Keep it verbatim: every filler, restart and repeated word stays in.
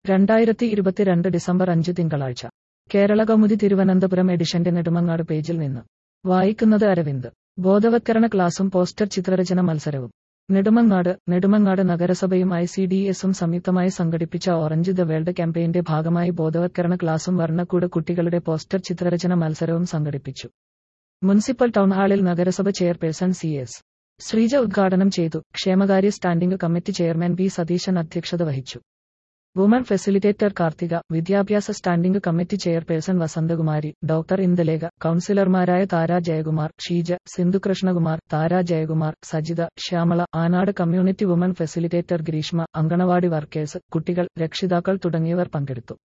രണ്ടായിരത്തി ഇരുപത്തിരണ്ട് ഡിസംബർ അഞ്ച് തിങ്കളാഴ്ച കേരള കൗമുദി തിരുവനന്തപുരം എഡിഷന്റെ നെടുമങ്ങാട് പേജിൽ നിന്ന് വായിക്കുന്നത് അരവിന്ദ്. ബോധവത്കരണ ക്ലാസും പോസ്റ്റർ ചിത്രരചന മത്സരവും. നെടുമങ്ങാട് നെടുമങ്ങാട് നഗരസഭയും ഐ സി ഡി എസും സംയുക്തമായി സംഘടിപ്പിച്ച ഓറഞ്ച് ദ വേൾഡ് ക്യാമ്പയിന്റെ ഭാഗമായി ബോധവത്കരണ ക്ലാസും വർണ്ണക്കൂട് കുട്ടികളുടെ പോസ്റ്റർ ചിത്രരചന മത്സരവും സംഘടിപ്പിച്ചു. മുനിസിപ്പൽ ടൗൺ ഹാളിൽ നഗരസഭ ചെയർപേഴ്സൺ സി എസ് ശ്രീജ ഉദ്ഘാടനം ചെയ്തു. ക്ഷേമകാര്യ standing committee chairman B Satheesan അധ്യക്ഷത വഹിച്ചു. വുമൺ ഫെസിലിറ്റേറ്റർ കാർത്തിക, വിദ്യാഭ്യാസ standing committee chairperson Vasanthakumari, doctor Indulekha, കൌൺസിലർമാരായ Thara Jayakumar, Sheeja, Sindhukrishnakumar, Thara Jayakumar, Sajitha, Shyamala, Anad community woman facilitator Greeshma, anganwadi workers, കുട്ടികൾ, രക്ഷിതാക്കൾ തുടങ്ങിയവർ പങ്കെടുത്തു.